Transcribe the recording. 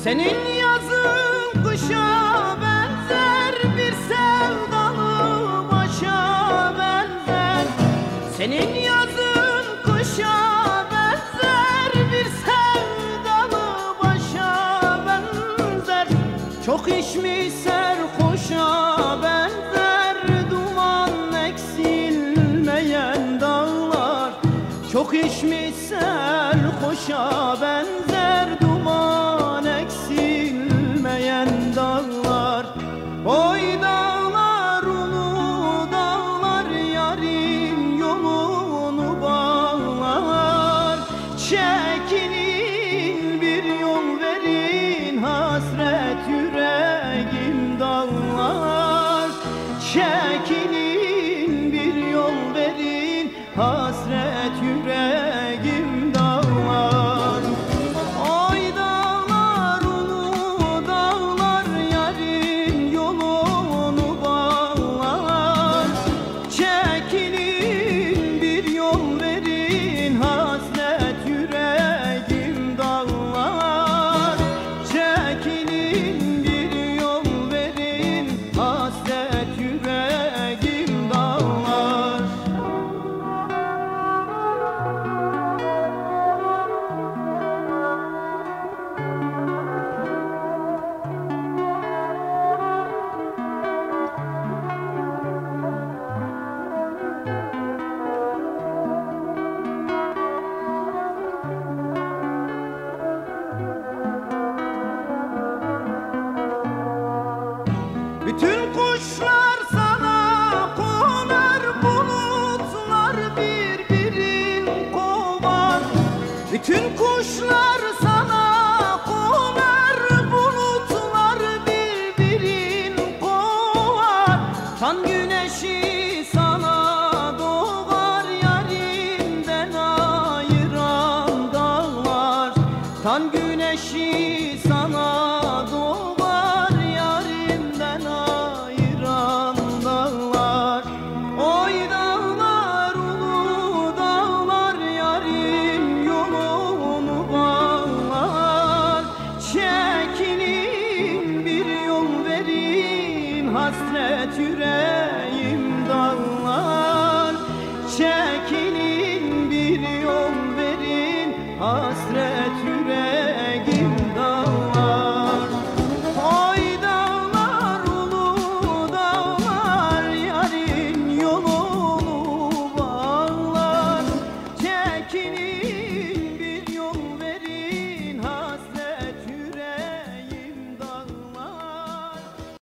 Senin yazın kışa benzer, bir sevdalı başa benzer. Senin yazın kışa benzer, bir sevdalı başa benzer. Çok içmiş serhoşa benzer, duman eksilmeyen dağlar. Çok içmiş serhoşa benzer, duman eksilmeyen dağlar. Oy dağlar, ulu dağlar, yarın yolunu bağlar. Çekilin bir yol verin, hasret yüreğim dağlar. Çekilin bir yol verin, hasret yüreğim dağlar. Oy dağlar, ulu dağlar, yarın yolunu bağlar. Çekilin bir yol verin, hasret yüreğim dağlar. Çekilin bir yol verin, hasret yüreğim dağlar. Bütün kuşlar sana konar, bulutlar birbirini kovar. Bütün kuşlar sana konar, bulutlar birbirini kovar. Tan güneşi sana doğar, yarinden ayıran dağlar. Tan güneşi sana doğar, yarinden ayıran dağlar. Oy dağlar, ulu dağlar, yarın yolunu bağlar. Çekilin bir yol verin, hasret yüreğim dağlar. Çekilin bir yol verin, hasret